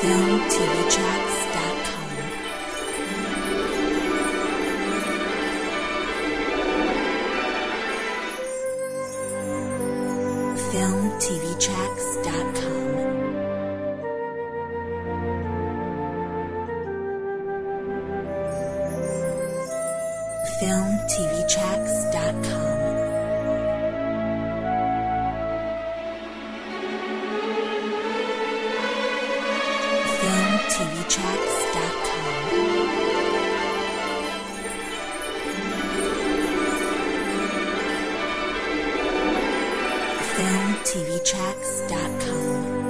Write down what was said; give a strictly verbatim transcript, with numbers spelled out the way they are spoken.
film t v tracks dot com. film t v tracks dot com. film t v tracks dot com. film t v tracks dot com. film t v tracks dot com.